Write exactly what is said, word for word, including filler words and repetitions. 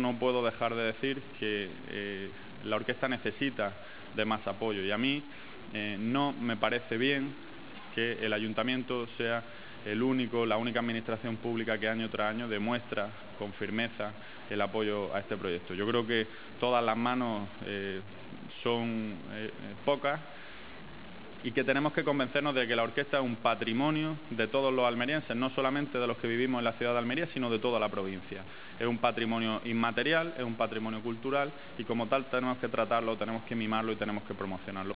no puedo dejar de decir que eh, la orquesta necesita de más apoyo, y a mí eh, no me parece bien que el ayuntamiento sea el único, la única administración pública que año tras año demuestra con firmeza el apoyo a este proyecto. Yo creo que todas las manos eh, son eh, pocas, y que tenemos que convencernos de que la orquesta es un patrimonio de todos los almerienses, no solamente de los que vivimos en la ciudad de Almería, sino de toda la provincia. Es un patrimonio inmaterial, es un patrimonio cultural, y como tal tenemos que tratarlo, tenemos que mimarlo y tenemos que promocionarlo.